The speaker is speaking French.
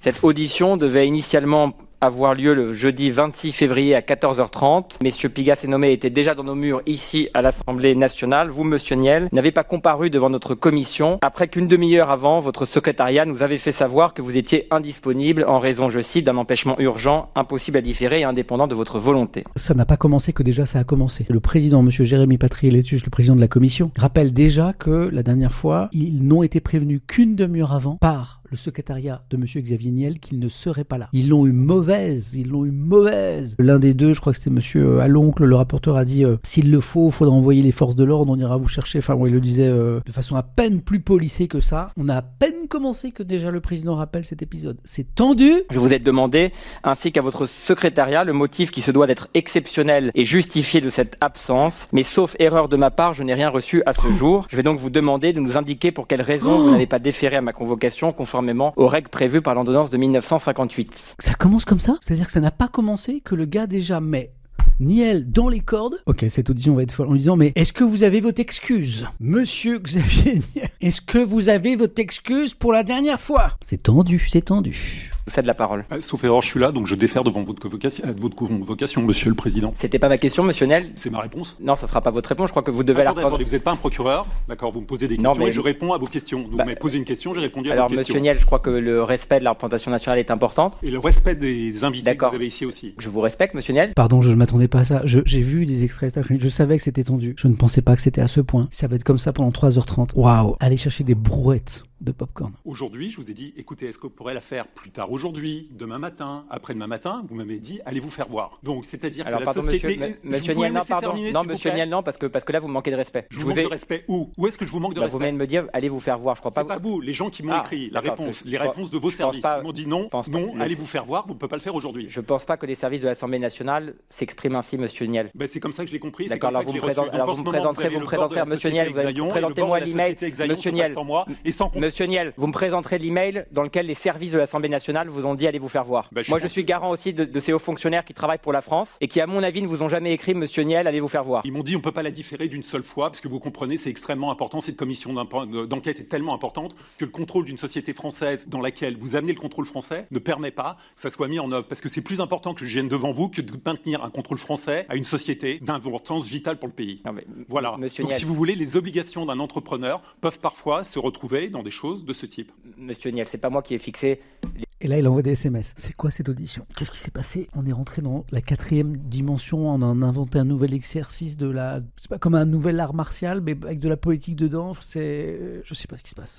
Cette audition devait initialement avoir lieu le jeudi 26 février à 14h30. Messieurs Pigas et Nomé étaient déjà dans nos murs ici à l'Assemblée nationale. Vous, monsieur Niel, n'avez pas comparu devant notre commission après qu'une demi-heure avant, votre secrétariat nous avait fait savoir que vous étiez indisponible en raison, je cite, d'un empêchement urgent, impossible à différer et indépendant de votre volonté. Ça n'a pas commencé que déjà ça a commencé. Le président, monsieur Jérémy Patriélétus, le président de la commission, rappelle déjà que la dernière fois, ils n'ont été prévenus qu'une demi-heure avant par le secrétariat de monsieur Xavier Niel qu'il ne serait pas là. Ils l'ont eu mauvaise. L'un des deux, je crois que c'était monsieur Aloncle, le rapporteur, a dit s'il le faut, il faudra envoyer les forces de l'ordre, on ira vous chercher. Enfin, il le disait de façon à peine plus policée que ça. On a à peine commencé que déjà le président rappelle cet épisode. C'est tendu. Je vous ai demandé, ainsi qu'à votre secrétariat, le motif qui se doit d'être exceptionnel et justifié de cette absence. Mais sauf erreur de ma part, je n'ai rien reçu à ce jour. Je vais donc vous demander de nous indiquer pour quelles raisons vous n'avez pas déféré à ma convocation conformément aux règles prévues par l'ordonnance de 1958. Ça commence comme ça ? C'est-à-dire que ça n'a pas commencé que le gars déjà met Niel dans les cordes. Ok, cette audition va être folle en lui disant mais est-ce que vous avez votre excuse, monsieur Xavier Niel ? Est-ce que vous avez votre excuse pour la dernière fois ? C'est tendu. Je vous cède la parole. Sauf erreur, je suis là, donc je défère devant votre convocation, monsieur le président. C'était pas ma question, monsieur Niel. C'est ma réponse. Non, ça sera pas votre réponse. Je crois que vous devez Attendez, vous n'êtes pas un procureur, d'accord ? Vous me posez des questions et je réponds à vos questions. Donc vous m'avez posé une question, j'ai répondu à vos questions. Alors, monsieur Niel, je crois que le respect de la représentation nationale est important. Et le respect des invités que vous avez ici aussi. Je vous respecte, monsieur Niel. Pardon, je ne m'attendais pas à ça. J'ai vu des extraits cet après-midi. Je savais que c'était tendu. Je ne pensais pas que c'était à ce point. Ça va être comme ça pendant 3h30. Waouh ! Allez chercher des brouettes de popcorn. Aujourd'hui, je vous ai dit, écoutez, est-ce qu'on pourrait la faire plus tard aujourd'hui, demain matin, après-demain matin ? Vous m'avez dit, allez vous faire voir. Donc, c'est-à-dire que la société... Monsieur Niel, non, pardon. Non, monsieur Niel, non, parce que là, vous me manquez de respect. Je vous manque de respect où ? Où est-ce que je vous manque de respect ? Vous venez de me dire, allez vous faire voir, je crois pas. C'est pas vous, les gens qui m'ont écrit les réponses de vos services. Ils m'ont dit non, allez vous faire voir, vous ne pouvez pas le faire aujourd'hui. Je pense pas que les services de l'Assemblée nationale s'expriment ainsi, monsieur Niel. C'est comme ça que je l'ai compris. D'accord, alors vous me présenterez, monsieur Niel, présentez-moi l'email, monsieur Niel. Monsieur Niel, vous me présenterez l'email dans lequel les services de l'Assemblée nationale vous ont dit allez vous faire voir. Moi, je suis garant aussi de ces hauts fonctionnaires qui travaillent pour la France et qui, à mon avis, ne vous ont jamais écrit monsieur Niel, allez vous faire voir. Ils m'ont dit on peut pas la différer d'une seule fois parce que vous comprenez, c'est extrêmement important. Cette commission d'enquête est tellement importante que le contrôle d'une société française dans laquelle vous amenez le contrôle français ne permet pas que ça soit mis en œuvre parce que c'est plus important que je vienne devant vous que de maintenir un contrôle français à une société d'importance vitale pour le pays. Voilà. Donc, si vous voulez, les obligations d'un entrepreneur peuvent parfois se retrouver dans des choses de ce type. Monsieur Niel, c'est pas moi qui ai fixé. Et là, il envoie des SMS. C'est quoi cette audition ? Qu'est-ce qui s'est passé ? On est rentré dans la 4e dimension, on a inventé un nouvel exercice c'est pas comme un nouvel art martial, mais avec de la politique dedans. Je sais pas ce qui se passe.